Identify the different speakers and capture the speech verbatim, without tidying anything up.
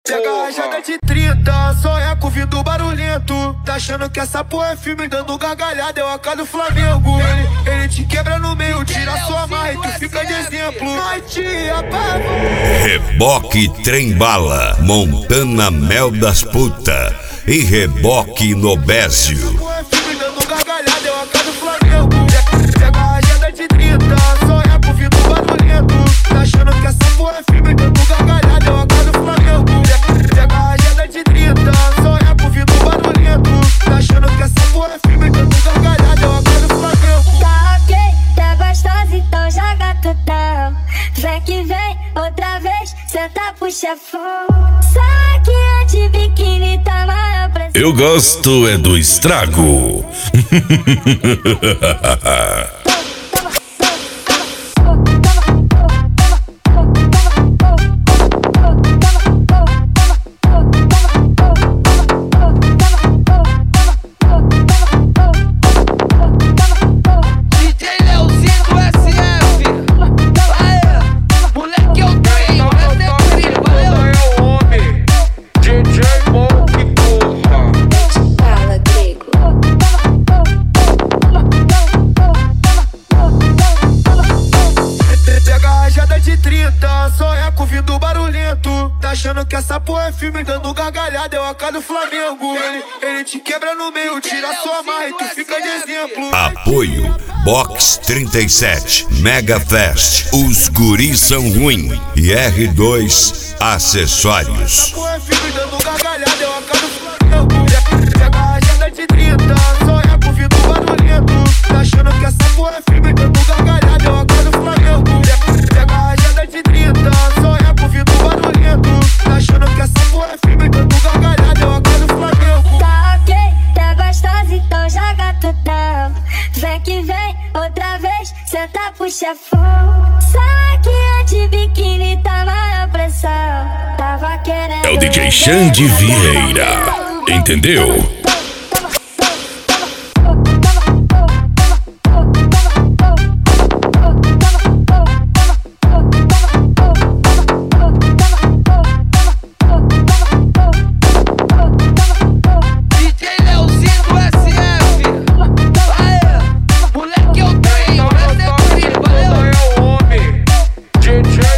Speaker 1: Pega a rajada de trinta, só é com o vidro barulhento. Tá achando que essa porra é filme, dando gargalhada, é o A K do Flamengo. Ele, ele te quebra no meio, tira sua marra e tu fica de exemplo. Vai te apaga.
Speaker 2: Reboque Trem-Bala, Montana Mel das Puta e Reboque Nobésio.
Speaker 1: É filme, dando gargalhada, é o A K do Flamengo. Pega a rajada de trinta, só é com o vidro barulhento. Tá achando que essa porra é filme, dando gargalhada, é o A K do Flamengo. Pega a rajada de trinta, só é com o vidro barulhento. Tá achando que essa porra é filme, dando gargalhada, é o A K do Flamengo.
Speaker 3: Tá ok, tá gostosa, então joga tutão. Vem que vem, outra vez, senta pro chefão. Saque de biquíni, tá maior pressão.
Speaker 4: Eu gosto é do estrago.
Speaker 1: Só é com o vidro barulhento. Tá achando que essa porra é filme, dando gargalhada, é o A K do Flamengo. Ele, ele te quebra no meio, tira sua marra e tu fica de exemplo.
Speaker 2: Apoio Box trinta e sete, Mega Fest, Os Guris São Ruim e R dois Acessórios.
Speaker 1: Essa porra é filme, dando gargalhada, é o A K do Flamengo. Pega a rajada de trinta, só é com o vidro barulhento. Tá achando que essa porra é filme, dando gargalhada, é o A K do Flamengo. Pega a rajada de trinta, só é com o vidro barulhento. Tá achando que essa porra é filme, dando gargalhada, é o A K do Flamengo.
Speaker 3: Tá ok, tá gostosa, então joga tutão. Vem que vem, outra vez, senta pro chefão. Saque de biquíni, tá maior pressão. Tava querendo.
Speaker 4: É o D J Xande Vieira, entendeu?
Speaker 5: D J